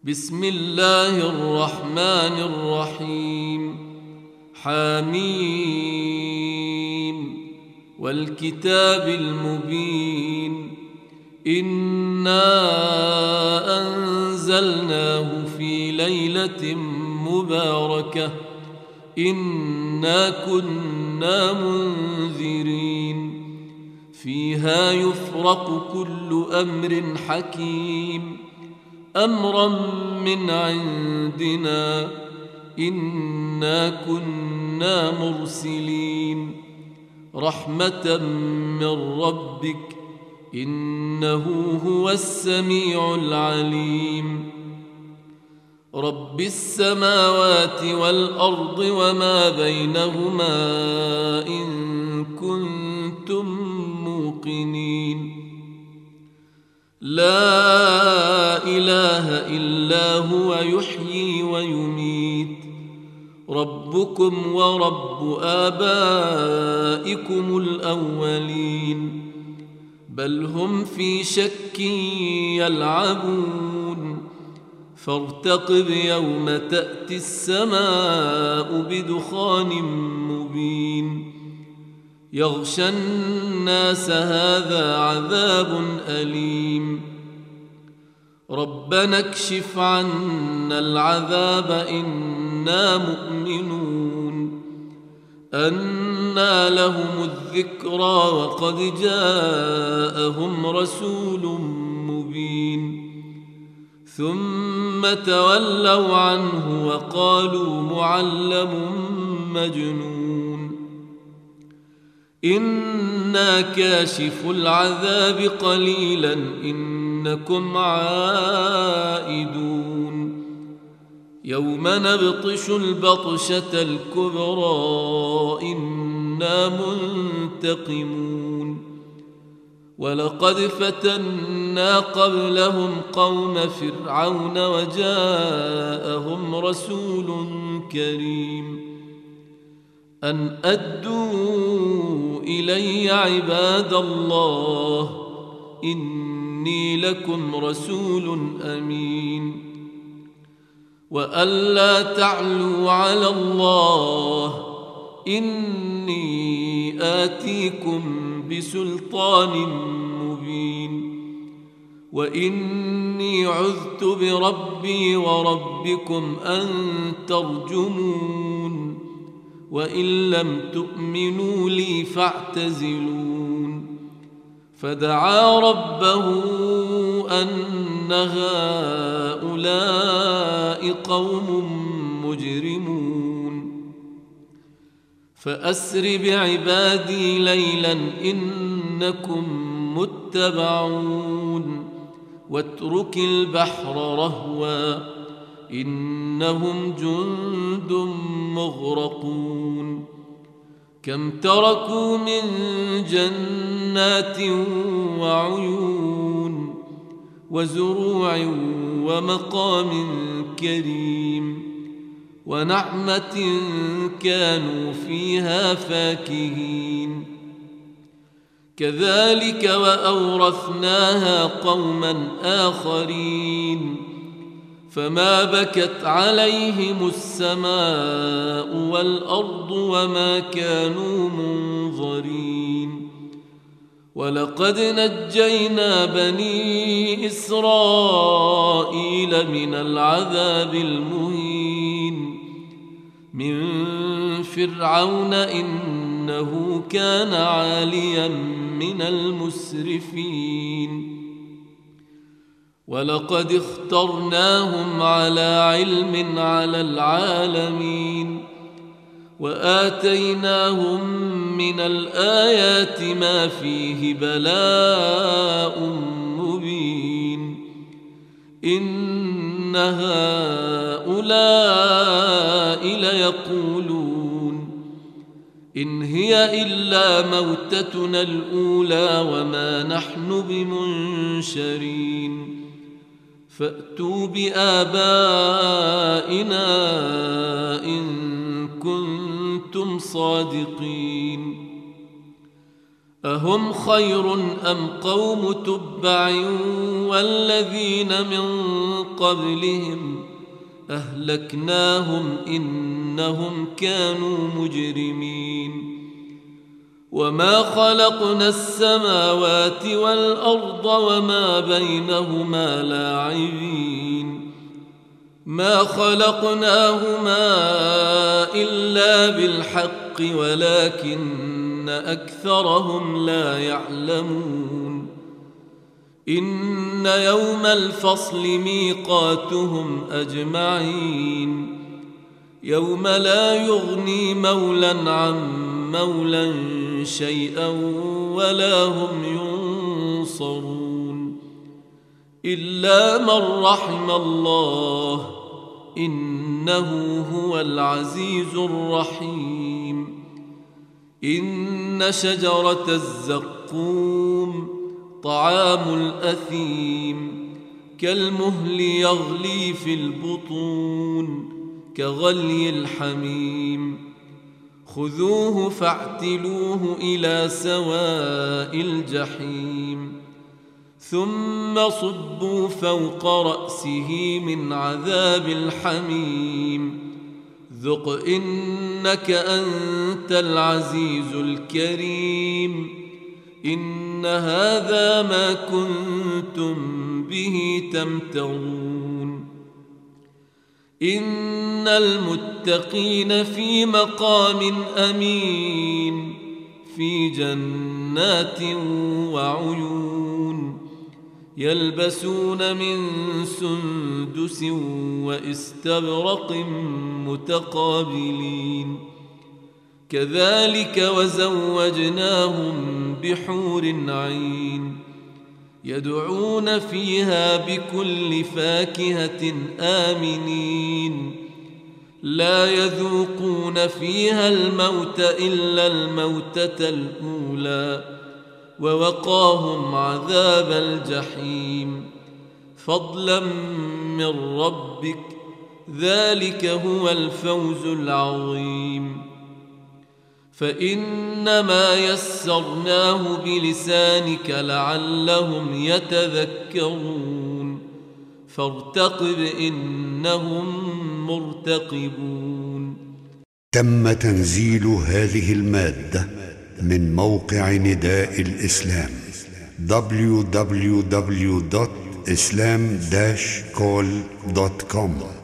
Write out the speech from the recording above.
بسم الله الرحمن الرحيم. حميم والكتاب المبين. إنا أنزلناه في ليلة مباركة إنا كنا منذرين فيها يفرق كل أمر حكيم أمرا من عندنا إنا كنا مرسلين رحمة من ربك إنه هو السميع العليم. رب السماوات والأرض وما بينهما إن كنتم موقنين. لا إله إلا هو يحيي ويميت ربكم ورب آبائكم الأولين بل هم في شك يلعبون فارتقب يوم تأتي السماء بدخان مبين يغشى الناس هذا عذاب أليم ربنا اكشف عنا العذاب إنا مؤمنون. أنى لهم الذكرى وقد جاءهم رسول مبين ثم تولوا عنه وقالوا معلم مجنون. إنا كاشف العذاب قليلا إنكم عائدون يوم نبطش البطشة الكبرى إنا منتقمون. ولقد فتنا قبلهم قوم فرعون وجاءهم رسول كريم أن أدوا إلي عباد الله إني لكم رسول أمين وألا تعلوا على الله إني آتيكم بسلطان مبين وإني عذت بربي وربكم أن ترجمون وإن لم تؤمنوا لي فاعتزلون. فدعا ربه أن هؤلاء قوم مجرمون فأسر بعبادي ليلا إنكم متبعون واترك البحر رهوا إنهم جند مغرقون. كم تركوا من جنات وعيون وزروع ومقام كريم ونعمة كانوا فيها فاكهين. كذلك وأورثناها قوما آخرين فما بكت عليهم السماء والأرض وما كانوا منظرين. ولقد نجينا بني إسرائيل من العذاب المهين من فرعون إنه كان عاليا من المسرفين. ولقد اخترناهم على علم على العالمين وآتيناهم من الآيات ما فيه بلاء مبين. إن هؤلاء ليقولون إن هي إلا موتتنا الأولى وما نحن بمنشرين فأتوا بآبائنا إن كنتم صادقين. أهم خير أم قوم تبع والذين من قبلهم أهلكناهم إنهم كانوا مجرمين وما خلقنا السماوات والأرض وما بينهما لاعبين ما خلقناهما إلا بالحق ولكن أكثرهم لا يعلمون إن يوم الفصل ميقاتهم أجمعين يوم لا يغني مولا عن مولا شيئا ولا هم ينصرون إلا من رحم الله إنه هو العزيز الرحيم إن شجرة الزقوم طعام الأثيم كالمهل يغلي في البطون كغلي الحميم خذوه فاعتلوه إلى سواء الجحيم ثم صبوا فوق رأسه من عذاب الحميم ذق إنك أنت العزيز الكريم إن هذا ما كنتم به تمترون إن المتقين في مقام أمين في جنات وعيون يلبسون من سندس واستبرق متقابلين كذلك وزوجناهم بحور عين يدعون فيها بكل فاكهة آمنين لا يذوقون فيها الموت إلا الموتة الأولى ووقاهم عذاب الجحيم فضلا من ربك ذلك هو الفوز العظيم فإنما يسرناه بلسانك لعلهم يتذكرون فارتقب إنهم مرتقبون. تم تنزيل هذه المادة من موقع نداء الإسلام www.islam-call.com